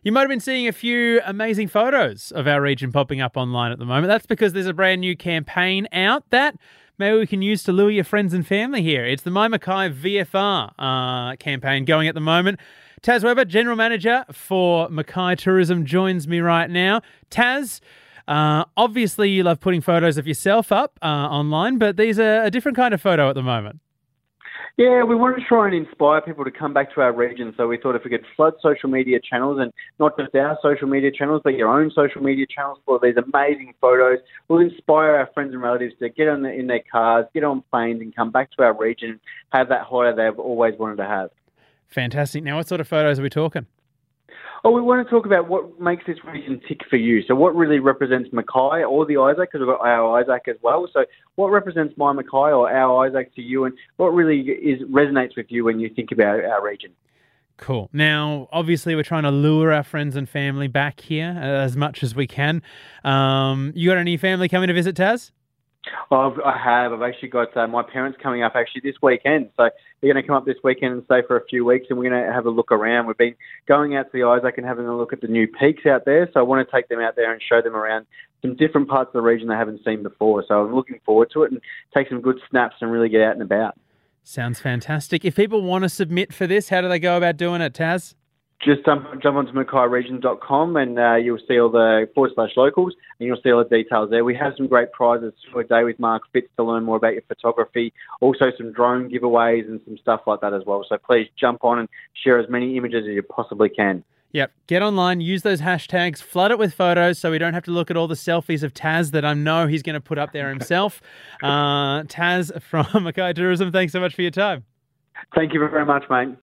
You might have been seeing a few amazing photos of our region popping up online at the moment. That's because there's a brand new campaign out that maybe we can use to lure your friends and family here. It's the My Mackay VFR campaign going at the moment. Taz Weber, General Manager for Mackay Tourism, joins me right now. Taz, obviously you love putting photos of yourself up online, but these are a different kind of photo at the moment. Yeah, we wanted to try and inspire people to come back to our region. So we thought if we could flood social media channels, and not just our social media channels, but your own social media channels for these amazing photos, we'll inspire our friends and relatives to get in their cars, get on planes and come back to our region and have that holiday they've always wanted to have. Fantastic. Now, what sort of photos are we talking? Oh, we want to talk about what makes this region tick for you. So what really represents Mackay or the Isaac, because we've got our Isaac as well. So what represents my Mackay or our Isaac to you, and what really resonates with you when you think about our region? Cool. Now, obviously, we're trying to lure our friends and family back here as much as we can. You got any family coming to visit, Taz? I have. I've actually got my parents coming up actually this weekend. So they're going to come up this weekend and stay for a few weeks, and we're going to have a look around. We've been going out to the Isaac and having a look at the new peaks out there. So I want to take them out there and show them around some different parts of the region they haven't seen before. So I'm looking forward to it and take some good snaps and really get out and about. Sounds fantastic. If people want to submit for this, how do they go about doing it, Taz? Just jump onto mackayregion.com and you'll see all the /locals and you'll see all the details there. We have some great prizes for a day with Mark Fitz to learn more about your photography, also some drone giveaways and some stuff like that as well. So please jump on and share as many images as you possibly can. Yep. Get online, use those hashtags, flood it with photos so we don't have to look at all the selfies of Taz that I know he's going to put up there himself. Taz from Mackay Tourism, thanks so much for your time. Thank you very much, mate.